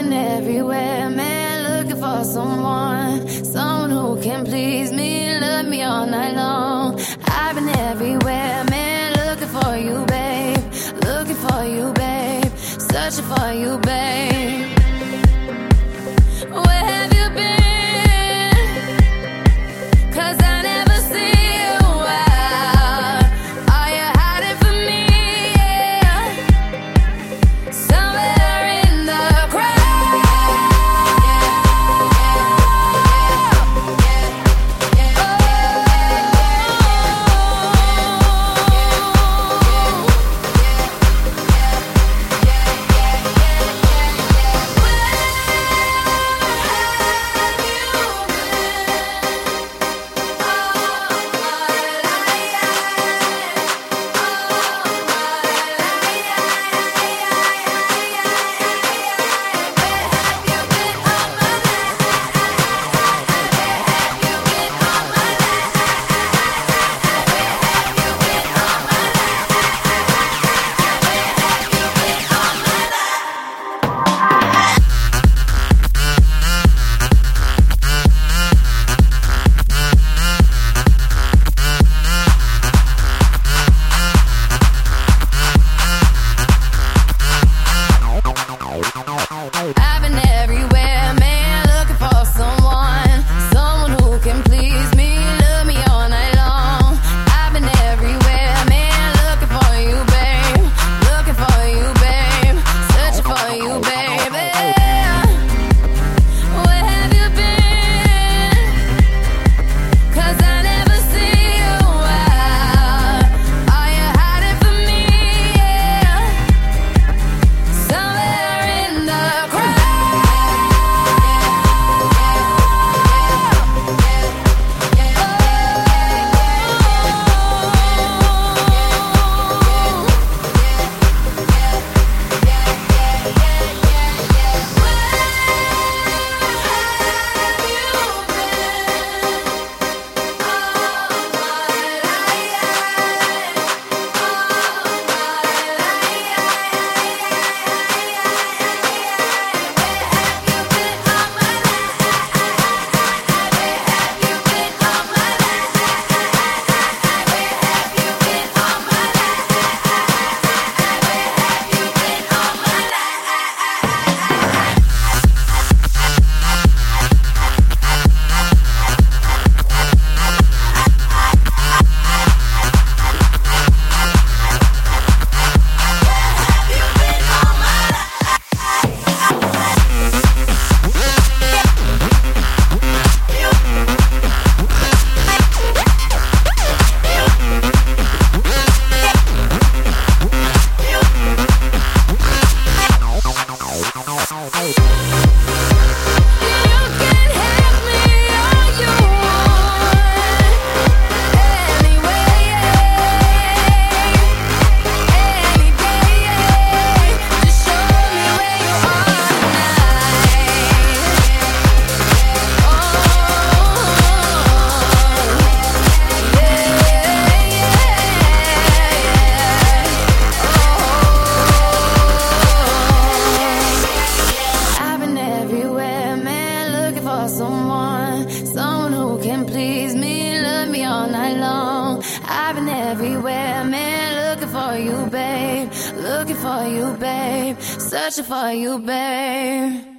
been everywhere, man, looking for someone who can please me, love me all night long. I've been everywhere, man, looking for you, babe, looking for you, babe, searching for you, babe. Where have you been? 'Cause I never see you out. Are you hiding from me? Yeah. Somewhere in the crowd. I've been everywhere, man, looking for someone who can please me, love me all night long. I've been everywhere, man, looking for you, babe, looking for you, babe, searching for you, baby. Where have you been? 'Cause I never see you out. Are you hiding from me? Yeah. Somewhere in the crowd. Someone who can please me, love me all night long. I've been everywhere, man, looking for you, babe, looking for you, babe, searching for you, babe.